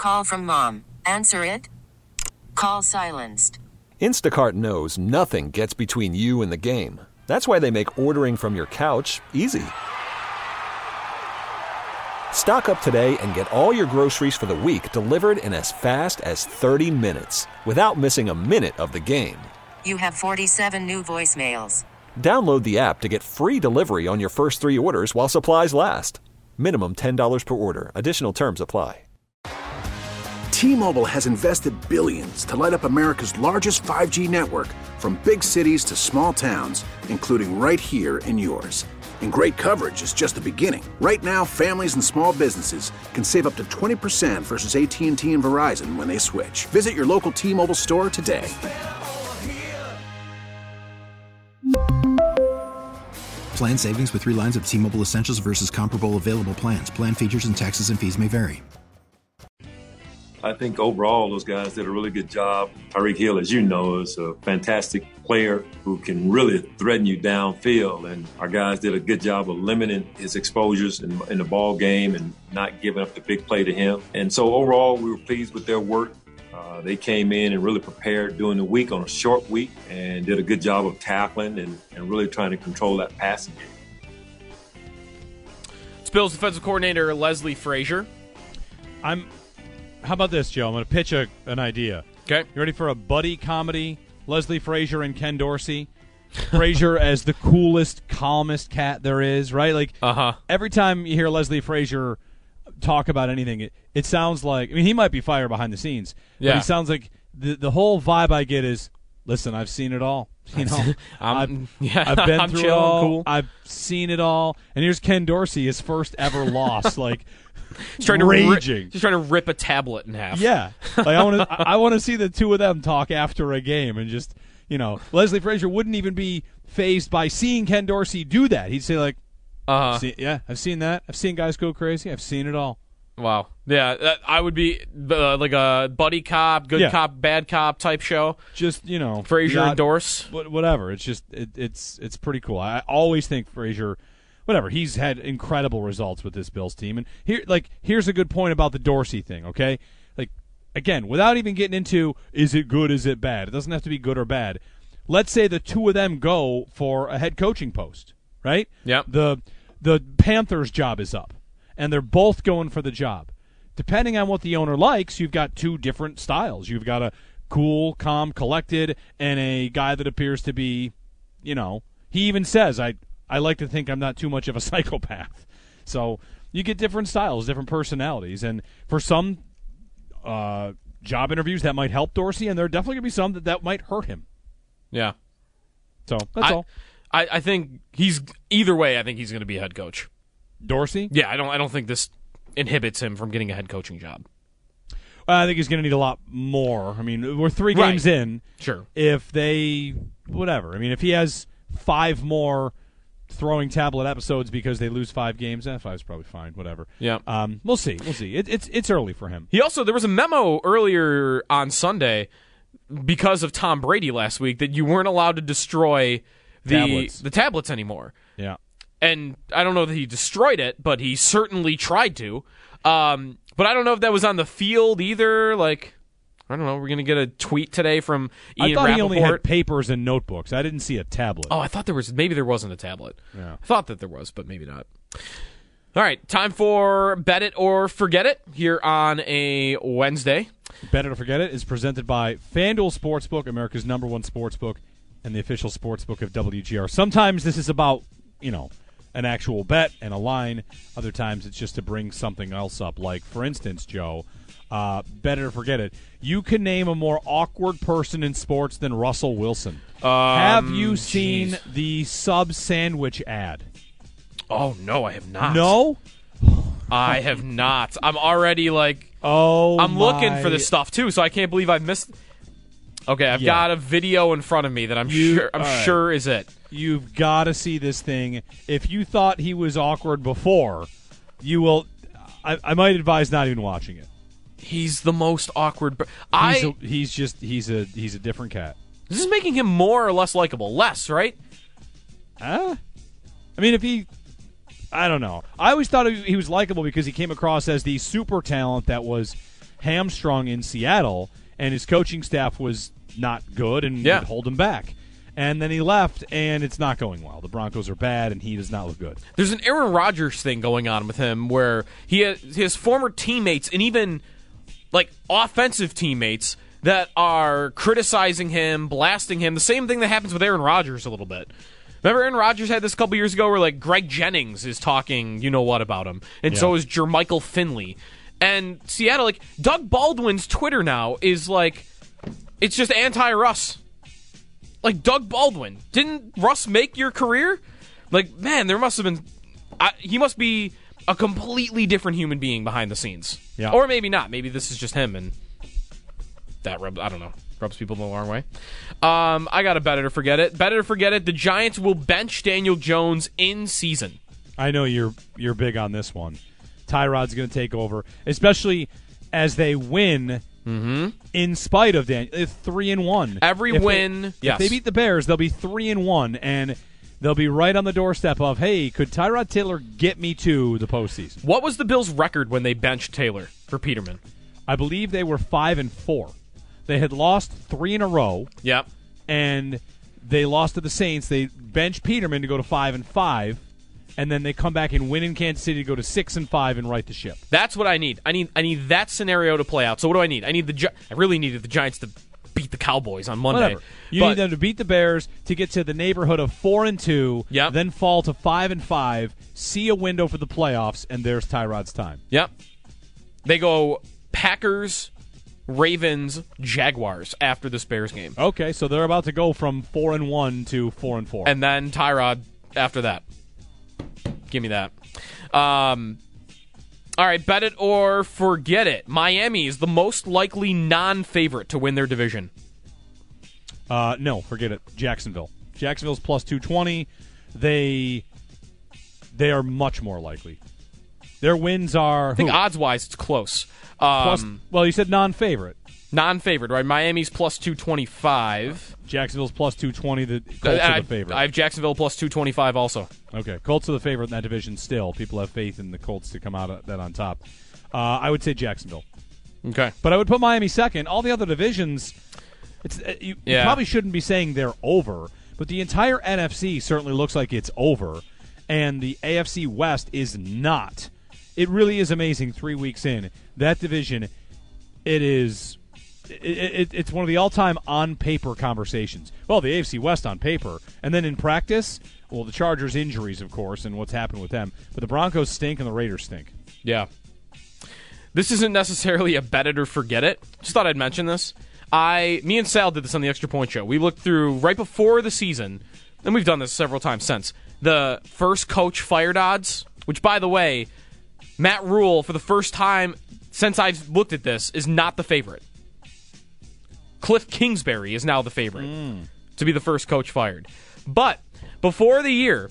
Call from mom. Answer it. Call silenced. Instacart knows nothing gets between you and the game. That's why they make ordering from your couch easy. Stock up today and get all your groceries for the week delivered in as fast as 30 minutes without missing a minute of the game. You have 47 new voicemails. Download the app to get free delivery on your first 3 orders while supplies last. Minimum $10 per order. Additional terms apply. T-Mobile has invested billions to light up America's largest 5G network, from big cities to small towns, including right here in yours. And great coverage is just the beginning. Right now, families and small businesses can save up to 20% versus AT&T and Verizon when they switch. Visit your local T-Mobile store today. Plan savings with 3 lines of T-Mobile Essentials versus comparable available plans. Plan features and taxes and fees may vary. I think overall those guys did a really good job. Tyreek Hill, as you know, is a fantastic player who can really threaten you downfield. And our guys did a good job of limiting his exposures in the ball game and not giving up the big play to him. And so overall, we were pleased with their work. They came in and really prepared during the week on a short week and did a good job of tackling and really trying to control that passing game. It's Bills defensive coordinator Leslie Frazier. How about this, Joe? I'm going to pitch an idea. Okay. You ready for a buddy comedy? Leslie Frazier and Ken Dorsey. Frazier as the coolest, calmest cat there is, right? Like, every time you hear Leslie Frazier talk about anything, it sounds like, I mean, he might be fire behind the scenes, but he sounds like the whole vibe I get is, listen, I've seen it all. You know, I've been through it all. Cool. I've seen it all. And here's Ken Dorsey, his first ever loss, like he's trying raging. He's trying to rip a tablet in half. Yeah, like I want to see the two of them talk after a game and just, you know, Leslie Frazier wouldn't even be fazed by seeing Ken Dorsey do that. He'd say like, yeah, I've seen that. I've seen guys go crazy. I've seen it all. Wow. Yeah, I would be like a buddy cop, good cop, bad cop type show. Just, you know, Frazier and Dorse. Whatever. It's just it's pretty cool. I always think Frazier, whatever, he's had incredible results with this Bills team. And here's a good point about the Dorsey thing, okay? Like, again, without even getting into is it good, is it bad? It doesn't have to be good or bad. Let's say the two of them go for a head coaching post, right? Yep. The Panthers' job is up, and they're both going for the job. Depending on what the owner likes, you've got two different styles. You've got a cool, calm, collected, and a guy that appears to be, you know, he even says, I like to think I'm not too much of a psychopath. So you get different styles, different personalities, and for some job interviews that might help Dorsey, and there are definitely going to be some that might hurt him. Yeah. So that's all. I think he's either way. I think he's going to be a head coach. Dorsey? Yeah, I don't think this inhibits him from getting a head coaching job. I think he's going to need a lot more. I mean, we're 3 games in. Sure. If they, whatever. I mean, if he has 5 more throwing tablet episodes because they lose 5 games, 5's probably fine. Whatever. Yeah. We'll see. It's early for him. There was a memo earlier on Sunday because of Tom Brady last week that you weren't allowed to destroy the tablets anymore. Yeah. And I don't know that he destroyed it, but he certainly tried to. But I don't know if that was on the field either. Like, I don't know. We're going to get a tweet today from Ian Rappaport. I thought he only had papers and notebooks. I didn't see a tablet. Oh, I thought maybe there wasn't a tablet. Yeah. I thought that there was, but maybe not. All right, time for Bet It or Forget It here on a Wednesday. Bet It or Forget It is presented by FanDuel Sportsbook, America's #1 sportsbook, and the official sportsbook of WGR. Sometimes this is about, you know, an actual bet and a line. Other times it's just to bring something else up. Like, for instance, Joe, Bet It or Forget It. You can name a more awkward person in sports than Russell Wilson. Have you seen the sub sandwich ad? Oh, no, I have not. No? I have not. I'm already like, I'm looking for this stuff too, so I can't believe I missed. Okay, I've got a video in front of me that I'm sure is it. You've got to see this thing. If you thought he was awkward before, you will. I might advise not even watching it. He's the most awkward. He's a different cat. This is making him more or less likable. Less, right? I mean, I don't know. I always thought he was likable because he came across as the super talent that was hamstrung in Seattle, and his coaching staff was not good and would hold him back. And then he left, and it's not going well. The Broncos are bad, and he does not look good. There's an Aaron Rodgers thing going on with him where he has his former teammates and even like offensive teammates that are criticizing him, blasting him. The same thing that happens with Aaron Rodgers a little bit. Remember Aaron Rodgers had this a couple years ago where like Greg Jennings is talking you-know-what about him, and so is Jermichael Finley. And Seattle, like Doug Baldwin's Twitter now is like, it's just anti-Russ. Like, Doug Baldwin, didn't Russ make your career? Like, man, there must have been... he must be a completely different human being behind the scenes. Yeah. Or maybe not. Maybe this is just him, and that rubs people the wrong way. I got a better to forget it. Better to forget it, the Giants will bench Daniel Jones in season. I know you're big on this one. Tyrod's going to take over, especially as they win... In spite of Daniel, 3-1. If they beat the Bears, they'll be 3-1, and they'll be right on the doorstep of, hey, could Tyrod Taylor get me to the postseason? What was the Bills' record when they benched Taylor for Peterman? I believe they were 5-4. They had lost 3 in a row. Yep. And they lost to the Saints. They benched Peterman to go to 5-5. And then they come back and win in Kansas City to go to 6-5 and right the ship. That's what I need. I need that scenario to play out. So what do I need? I really needed the Giants to beat the Cowboys on Monday. Whatever. You need them to beat the Bears to get to the neighborhood of 4-2. Yep. Then fall to 5-5. See a window for the playoffs, and there's Tyrod's time. Yep. They go Packers, Ravens, Jaguars after this Bears game. Okay, so they're about to go from 4-1 to 4-4, and then Tyrod after that. Give me that. All right, bet it or forget it. Miami is the most likely non-favorite to win their division. No, forget it. Jacksonville. Jacksonville's plus 220. They are much more likely. Their wins are... I think odds-wise it's close. Well, you said non-favorite. Non-favorite, right? Miami's plus 225. Jacksonville's plus 220. The Colts are the favorite. I have Jacksonville plus 225 also. Okay, Colts are the favorite in that division still. People have faith in the Colts to come out of that on top. I would say Jacksonville. Okay. But I would put Miami second. All the other divisions, you probably shouldn't be saying they're over, but the entire NFC certainly looks like it's over, and the AFC West is not. It really is amazing 3 weeks in. That division, it's one of the all-time on-paper conversations. Well, the AFC West on paper. And then in practice, well, the Chargers' injuries, of course, and what's happened with them. But the Broncos stink and the Raiders stink. Yeah. This isn't necessarily a bet it or forget it. Just thought I'd mention this. Me and Sal did this on the Extra Point Show. We looked through, right before the season, and we've done this several times since, the first coach fired odds, which, by the way, Matt Rule, for the first time since I've looked at this, is not the favorite. Cliff Kingsbury is now the favorite to be the first coach fired. But before the year,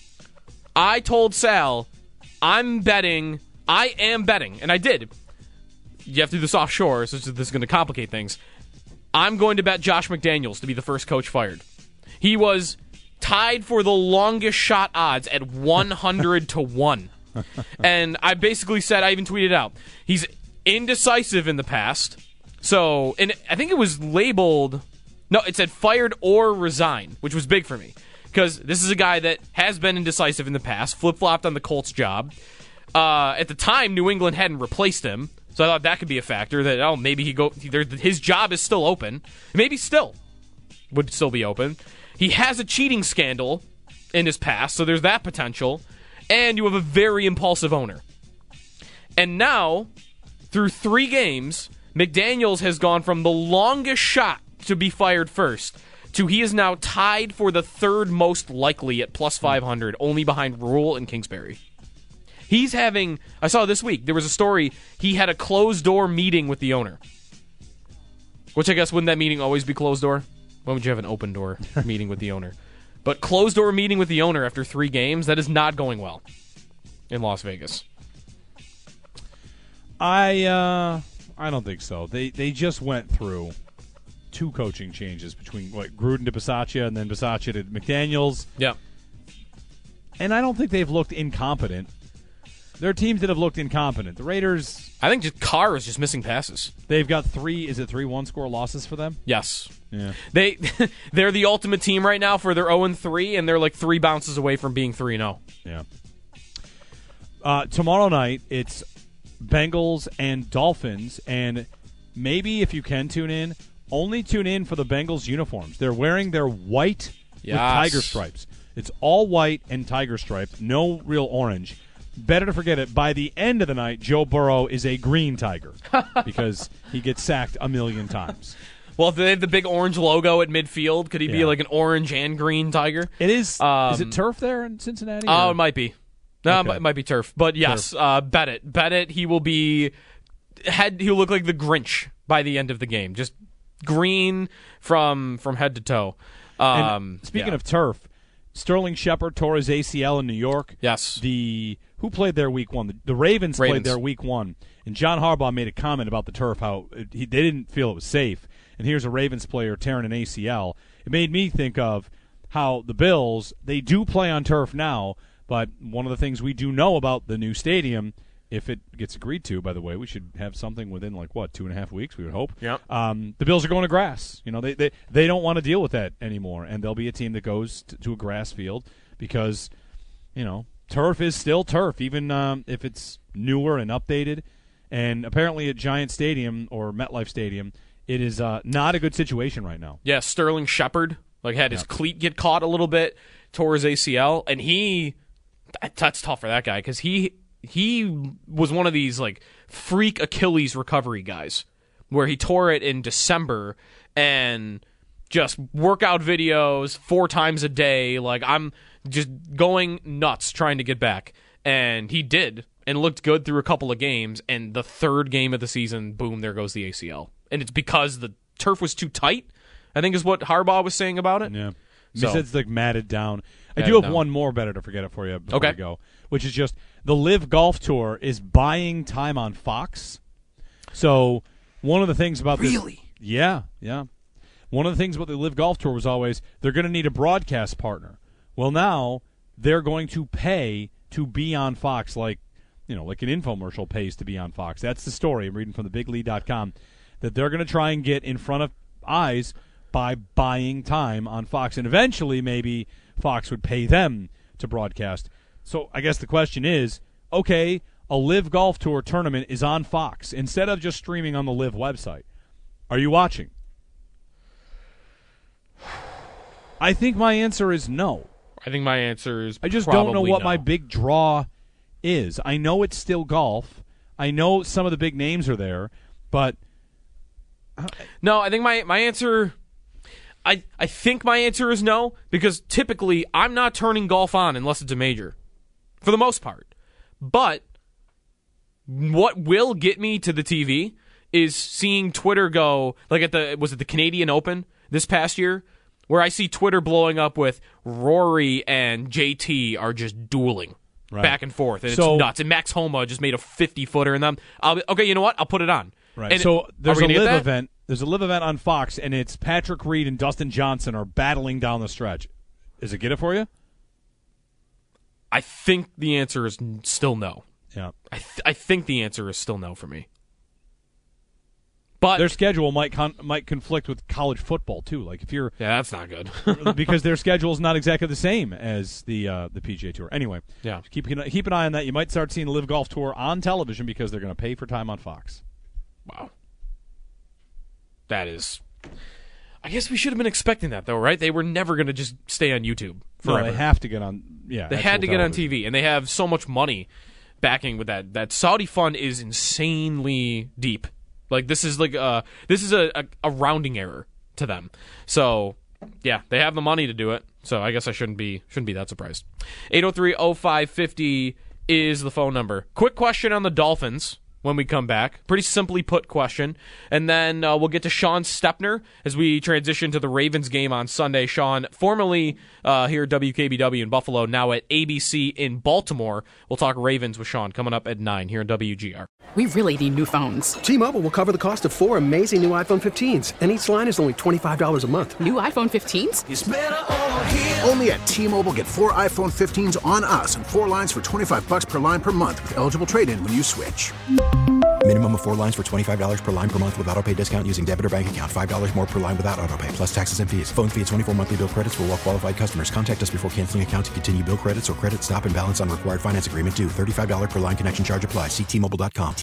I told Sal, I am betting, and I did. You have to do this offshore, so this is going to complicate things. I'm going to bet Josh McDaniels to be the first coach fired. He was tied for the longest shot odds at 100 to 1. And I basically said, I even tweeted out, he's indecisive in the past. So, and I think it was labeled, no, it said fired or resign, which was big for me. Because this is a guy that has been indecisive in the past, flip-flopped on the Colts job. At the time, New England hadn't replaced him, so I thought that could be a factor, that, maybe his job is still open. Maybe would still be open. He has a cheating scandal in his past, so there's that potential. And you have a very impulsive owner. And now, through 3 games, McDaniels has gone from the longest shot to be fired first to he is now tied for the 3rd most likely at plus 500, only behind Rule and Kingsbury. He's having, I saw this week, there was a story, he had a closed-door meeting with the owner. Which I guess, wouldn't that meeting always be closed-door? Why would you have an open-door meeting with the owner? But closed-door meeting with the owner after 3 games, that is not going well in Las Vegas. I don't think so. They just went through 2 coaching changes between Gruden to Bisaccia and then Bisaccia to McDaniels. Yeah. And I don't think they've looked incompetent. There are teams that have looked incompetent. The Raiders, I think just Carr is just missing passes. they've got 3 one-score losses for them? Yes. Yeah. They're the ultimate team right now for their 0-3, and they're like 3 bounces away from being 3-0. Yeah. Tomorrow night, it's Bengals and Dolphins, and maybe if you can tune in, only tune in for the Bengals uniforms. They're wearing their white with tiger stripes. It's all white and tiger stripes, no real orange. Better to forget it. By the end of the night, Joe Burrow is a green tiger because he gets sacked a million times. Well, if they have the big orange logo at midfield, could he be like an orange and green tiger? It is. Is it turf there in Cincinnati? Oh, it might be. No, Okay. it might be turf. But yes, bet it. Bet it. He will be. He'll look like the Grinch by the end of the game. Just green from head to toe. Speaking of turf, Sterling Shepard tore his ACL in New York. Yes. Who played there week 1? The Ravens played there week 1. And John Harbaugh made a comment about the turf, how they didn't feel it was safe. And here's a Ravens player tearing an ACL. It made me think of how the Bills, they do play on turf now, but one of the things we do know about the new stadium, if it gets agreed to, by the way, we should have something within 2.5 weeks, we would hope. Yep. The Bills are going to grass. They don't want to deal with that anymore, and they'll be a team that goes to a grass field because, turf is still turf, even if it's newer and updated. And apparently at Giant Stadium or MetLife Stadium, it is not a good situation right now. Yeah, Sterling Shepard had his cleat get caught a little bit, tore his ACL, and that's tough for that guy because he was one of these freak Achilles recovery guys where he tore it in December and just workout videos 4 times a day. I'm just going nuts trying to get back. And he did and looked good through a couple of games. And the 3rd game of the season, boom, there goes the ACL. And it's because the turf was too tight, I think is what Harbaugh was saying about it. Yeah. So, he said it's matted down. I Matted do have down. one more better to forget it for you before Okay. we go, which is just the Live Golf Tour is buying time on Fox. So one of the things about this, yeah. One of the things about the Live Golf Tour was always they're going to need a broadcast partner. Well, now they're going to pay to be on Fox, like an infomercial pays to be on Fox. That's the story. I'm reading from thebiglead.com that they're going to try and get in front of eyes by buying time on Fox, and eventually maybe Fox would pay them to broadcast. So I guess the question is, okay, a Live Golf Tour tournament is on Fox instead of just streaming on the Live website. Are you watching? I think my answer is no. I think my answer is I just don't know what no. my big draw is. I know it's still golf. I know some of the big names are there, but No, I think my answer I think my answer is no, because typically I'm not turning golf on unless it's a major. For the most part. But what will get me to the TV is seeing Twitter go was it the Canadian Open this past year? Where I see Twitter blowing up with Rory and JT are just dueling back and forth, and it's nuts. And Max Homa just made a 50-footer, and then okay, you know what? I'll put it on. right. And So there's are we a gonna get live that? event. There's a live event on Fox, and it's Patrick Reed and Dustin Johnson are battling down the stretch. Is it get it for you? I think the answer is still no. Yeah. I think the answer is still no for me. But Their schedule might conflict with college football too. Like if you're that's not good. because their schedule is not exactly the same as the PGA Tour. Anyway, Yeah. keep an eye on that. You might start seeing the Live Golf Tour on television because they're going to pay for time on Fox. Wow. That is. I guess we should have been expecting that, though, right? They were never going to just stay on YouTube forever. No, they have to get on. Yeah, They had to get on TV, and they have so much money backing with that. That Saudi fund is insanely deep. This is a rounding error to them. So yeah, they have the money to do it. So I guess I shouldn't be that surprised. 803-0550 is the phone number. Quick question on the Dolphins. when we come back. Pretty simply put question. And then we'll get to Sean Stepner as we transition to the Ravens game on Sunday. Sean, formerly here at WKBW in Buffalo, now at ABC in Baltimore. We'll talk Ravens with Sean coming up at 9 here on WGR. We really need new phones. T-Mobile will cover the cost of 4 amazing new iPhone 15s, and each line is only $25 a month. New iPhone 15s? It's better over here. Only at T-Mobile, get 4 iPhone 15s on us and 4 lines for $25 per line per month with eligible trade-in when you switch. Minimum of 4 lines for $25 per line per month with autopay discount using debit or bank account. $5 more per line without autopay, plus taxes and fees. Phone fee at 24 monthly bill credits for well-qualified customers. Contact us before canceling account to continue bill credits or credit stop and balance on required finance agreement due. $35 per line connection charge applies. See T-Mobile.com.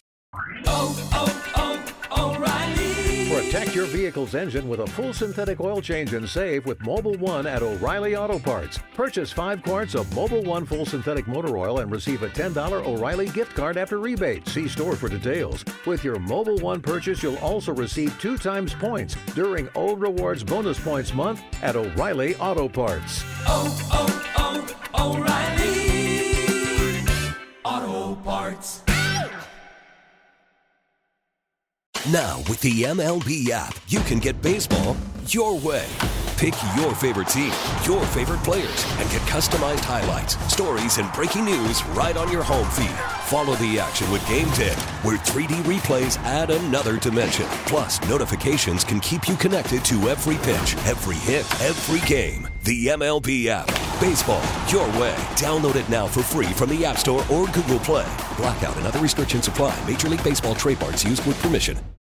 O'Reilly. Protect your vehicle's engine with a full synthetic oil change and save with Mobil 1 at O'Reilly Auto Parts. Purchase 5 quarts of Mobil 1 full synthetic motor oil and receive a $10 O'Reilly gift card after rebate. See store for details. With your Mobil 1 purchase, you'll also receive 2 times points during O Rewards Bonus Points Month at O'Reilly Auto Parts. O'Reilly Auto Parts. Now, with the MLB app, you can get baseball your way. Pick your favorite team, your favorite players, and get customized highlights, stories, and breaking news right on your home feed. Follow the action with Game 10, where 3D replays add another dimension. Plus, notifications can keep you connected to every pitch, every hit, every game. The MLB app. Baseball your way. Download it now for free from the App Store or Google Play. Blackout and other restrictions apply. Major League Baseball trademarks used with permission.